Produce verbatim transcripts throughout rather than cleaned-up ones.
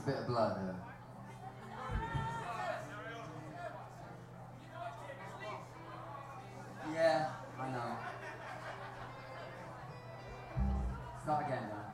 bit of blood here. Yeah, I know. Start again now.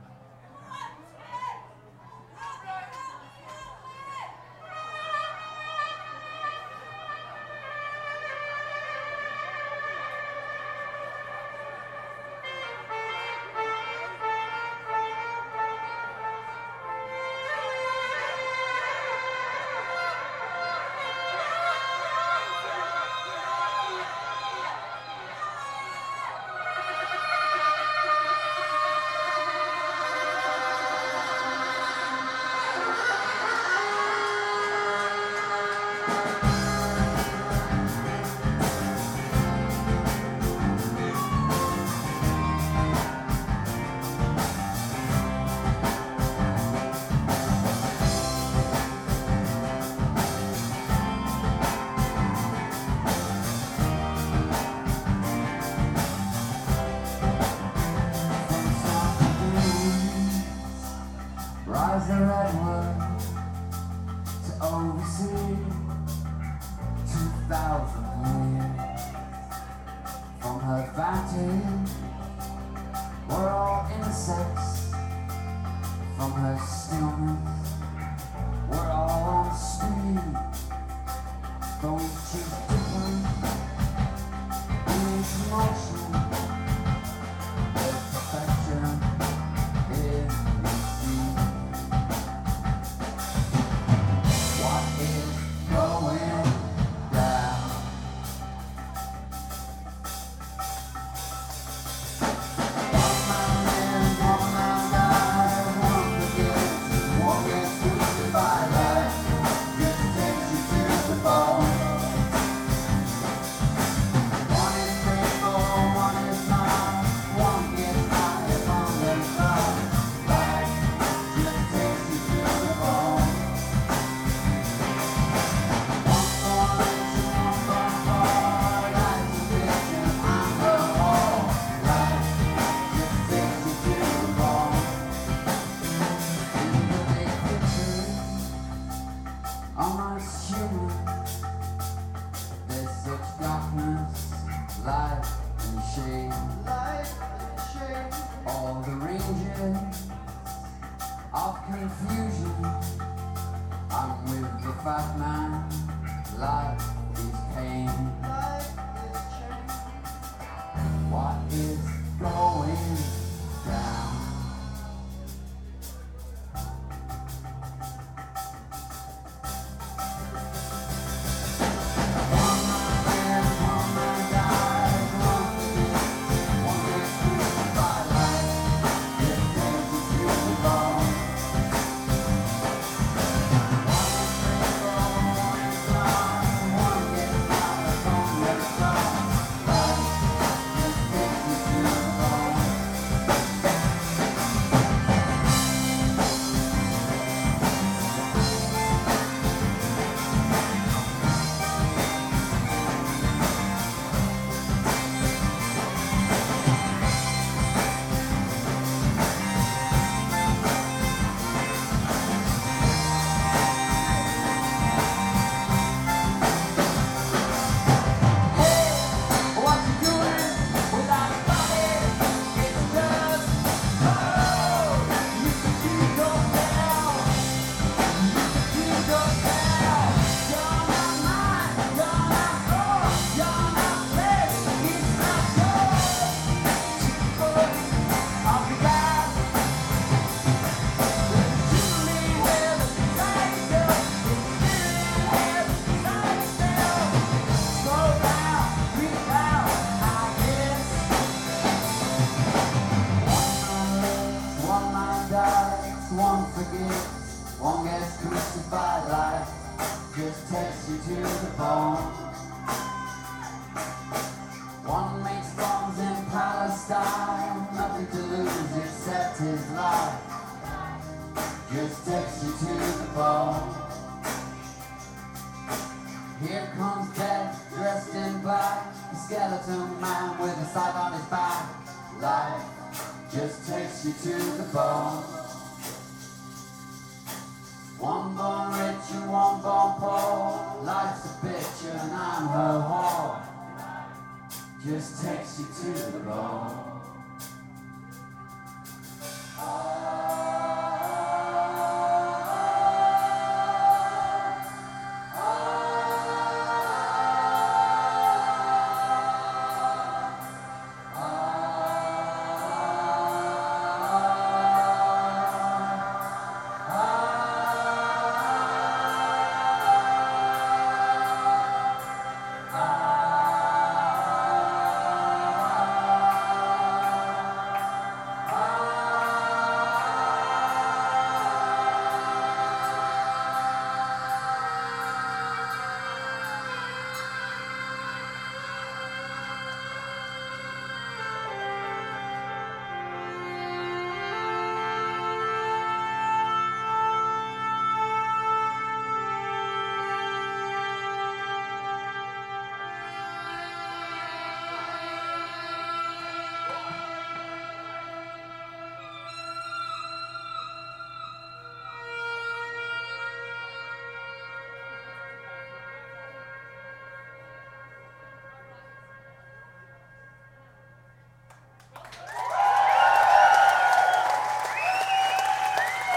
Rise the redwood to oversee two thousand years. From her vantage, we're all insects. From her stillness, we're all on speed. Though we choose different in each motion, there's perfection in the sea. What is going down? One man lives, one man dies, one forgets, one gets twisted by life. Just takes you to the bone. One is faithful, one is not. One gets high upon their side. Life just takes you to the bone. One for rich and one for poor. Life's a bitch and I'm the whore. Life just takes you to the bone. In the big picture, almost human. There's such darkness, light and shade. Light and shade. All the ranges of confusion. I'm with the fat man. Life is pain. Life is change. What is going down? One man lives, one man dies, one forgets, one gets twisted by life. Just takes you to the bone. One is faithful, one is not. One gets high upon their side. Life just takes you to the bone. What you doing without a body? It's just cold. You can keep going down. You can keep going down. You're not mine. You're not yours. You're not flesh. It's not yours. Too full of the gas. You leave where the disaster. It's living where the disaster. Slow down, breathe out, I guess. One man lives, one man dies, one forgets, one gets twisted by life. Just takes you to the bone. One makes bombs in Palestine, nothing to lose except his life. Just takes you to the bone. Here comes death, dressed in black, a skeleton man with a scythe on his back. Life just takes you to the bone. One born rich and one born poor. Life's a bitch and I'm her whore. Just takes you to the bone.